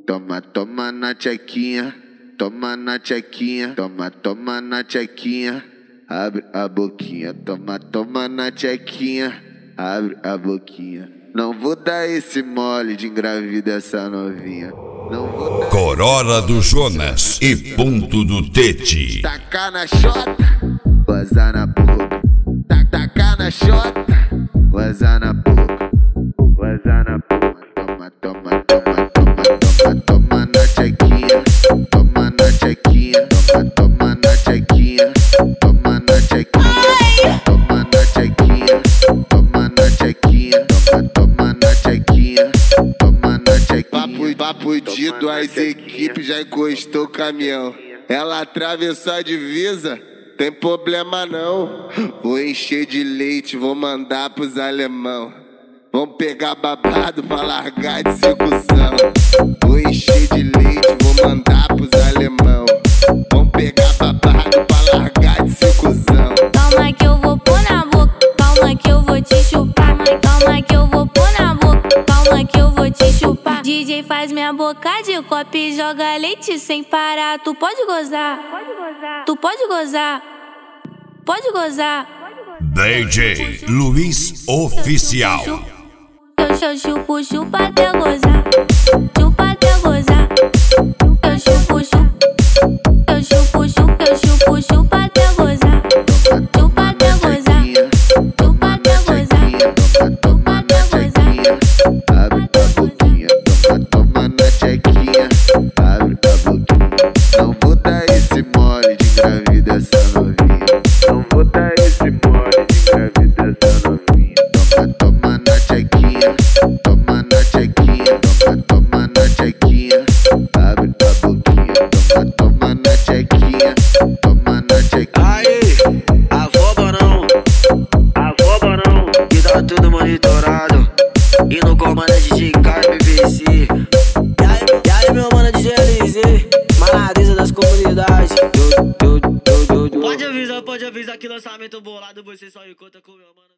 Toma, toma na tchequinha, toma na tchequinha, toma, toma na tchequinha, abre a boquinha, toma, toma na tchequinha, abre a boquinha. Não vou dar esse mole de engravida essa novinha. Não vou dar. Corolla do Jonas e Ponto do Tete. Tacar na xota, gozar na boca. Tacar na xota, gozar na boca. Gozar na boca. Toma, toma, toma, toma, toma, toma na tchequinha. Toma na tchequinha. Toma, toma na tchequinha. Toma na tchequinha. Toma na tchequinha. Toma na tchequinha. Toma, toma na tchequinha. Toma na tchequinha. Papo de duas equipes já encostou o caminhão. Ela atravessou a divisa, tem problema não. Vou encher de leite, vou mandar pros alemão. Vamos pegar babado pra largar de execução. Vou encher de leite, vou mandar pros alemão. Vamos pegar babado pra largar de execução. Calma que eu vou pôr na boca, calma que eu vou te chupar. Calma que eu vou pôr na boca, calma que eu vou te chupar. DJ faz minha boca de copo e joga leite sem parar. Tu pode gozar, tu pode gozar, pode gozar. DJ Luiz Oficial. Eu chupo, chupa até gozar, chupa até gozar. Eu chupo, chupa, eu chupo, chupa, eu chupo, chupa até gozar, chupa até gozar, chupa até gozar, chupa até gozar. Abre a boquinha, toma, toma na tchequinha. Abre a boquinha. Não vou dar esse mole de engravida essa novinha. Não vou dar esse mole de engravida essa novinha. Toma, toma na tchequinha. Toma na tchequinha. Toma, toma na tchequinha. Abre a boquinha. Toma, toma na tchequinha. Toma na tchequinha. Aí, avó Barão, que tá tudo monitorado. E no comando é DJ KMVC. E aí, meu mano, DJ LZ, maladeza das comunidades. Pode avisar que lançamento bolado, você só encontra com meu mano.